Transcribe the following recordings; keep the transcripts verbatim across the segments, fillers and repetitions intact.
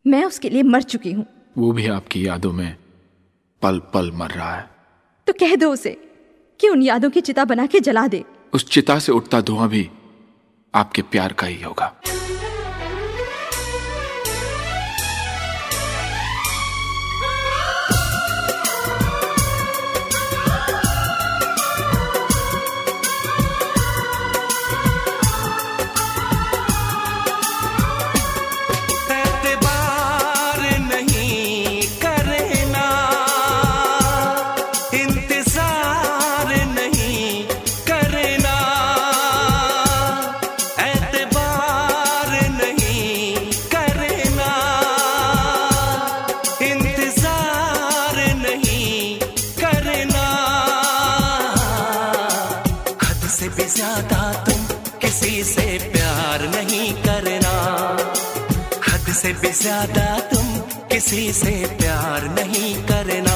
मैं उसके लिए मर चुकी हूँ। वो भी आपकी यादों में पल पल मर रहा है। तो कह दो उसे कि उन यादों की चिता बना के जला दे। उस चिता से उठता धुआं भी आपके प्यार का ही होगा। ज्यादा तुम किसी से प्यार नहीं करना, हद से भी ज्यादा तुम किसी से प्यार नहीं करना।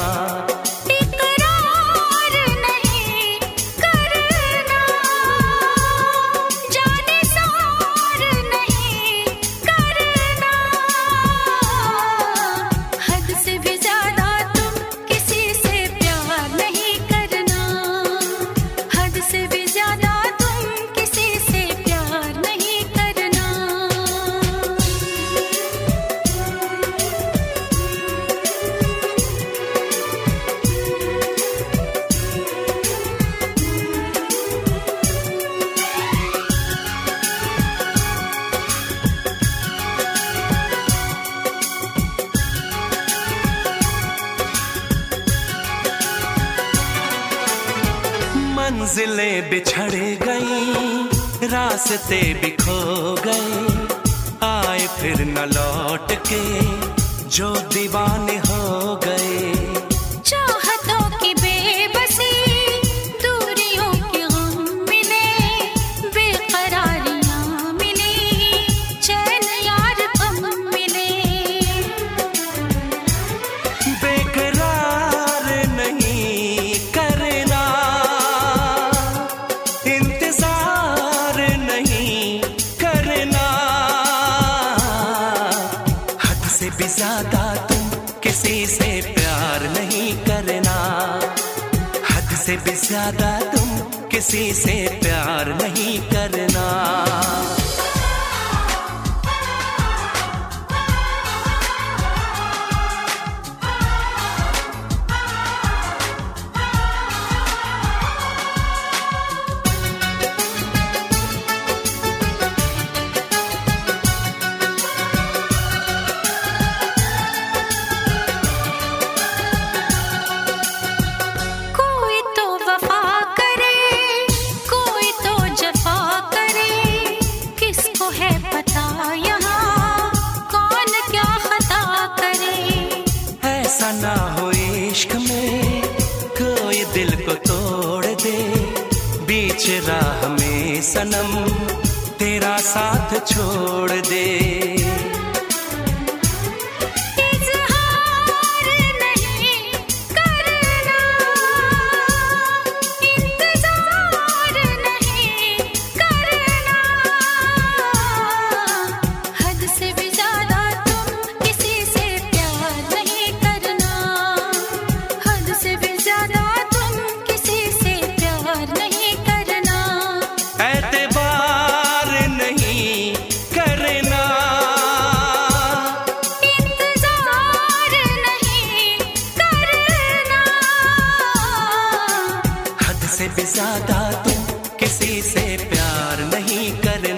मंजिलें बिछड़ गई, रास्ते भी खो गए, आए फिर न लौट के जो दीवाने हो गए। चाहतों की बेबसी, दूरियों के गम मिले, बेकरारियां मिली, चैन यार कम मिले। बेकरार नहीं करना, इंतजार नहीं करना, हद से भी ज्यादा तुम किसी से प्यार नहीं करना, हद से भी ज्यादा तुम किसी से प्यार नहीं करना। ऐसा ना हो इश्क में कोई दिल को तोड़ दे, बीच राह में सनम तेरा साथ छोड़ दे। से भी ज्यादा तुम किसी से प्यार नहीं करना।